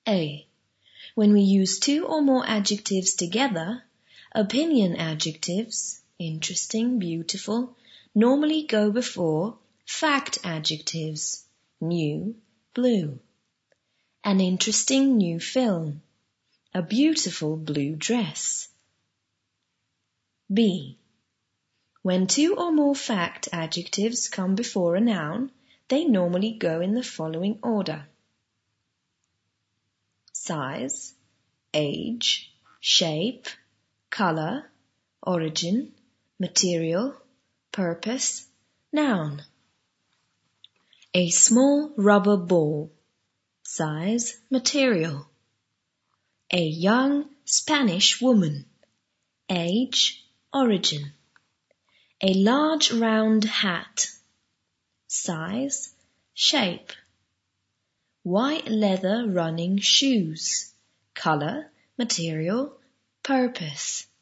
A. When we use two or more adjectives together, opinion adjectives, interesting, beautiful, normally go before fact adjectives, new, blue. An interesting new film. A beautiful blue dress. B. When two or more fact adjectives come before a noun, they normally go in the following order: size, age, shape, color, origin, material, purpose, noun. A small rubber ball. Size, material. A young Spanish woman. Age, origin. A large round hat. Size, shape. White leather running shoes. Color, material, purpose.